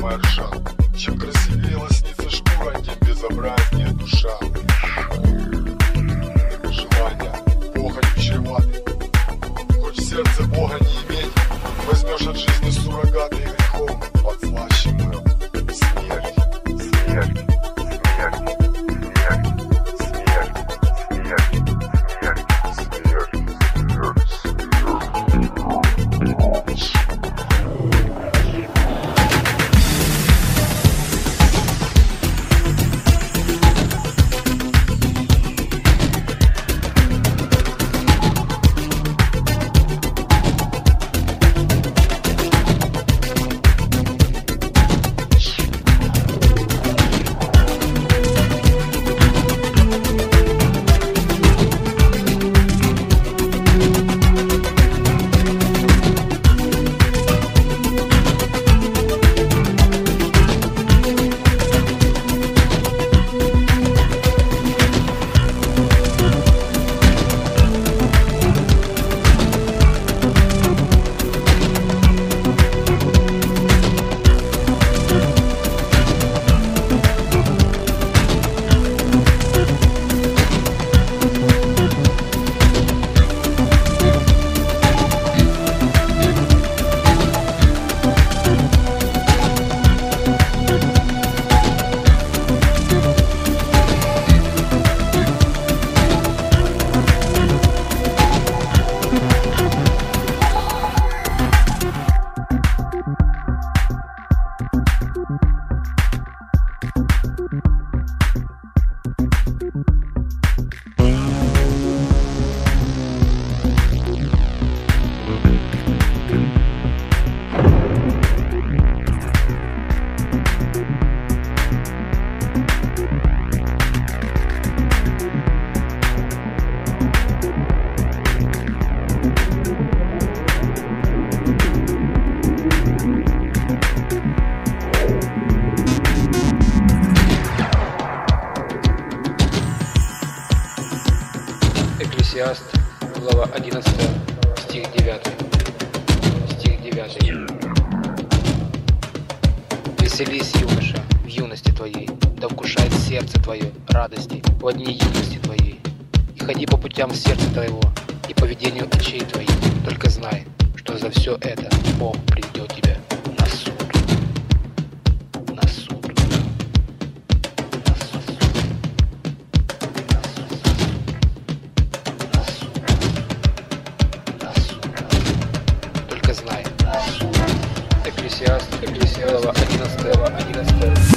самая ржа. Чем красивее лоснится шкура, тем безобразнее душа. Желания Бога не чреваты, хоть в сердце Бога не иметь. Возьмешь от жизни суррогаты и грехом подслащенную смерть, смерть, смерть, смерть, смерть, смерть, смерть, смерть. Экклесиаст, глава 11, стих 9. Стих 9. Веселись, юноша, в юности твоей, да вкушает сердце твое радости во дни юности твоей. И ходи по путям сердца твоего и по ведению очей твоих. Только знай, что за все это Бог приведет тебя на суд. На суд. На суд. Знай. Экклесиаст, глава 11.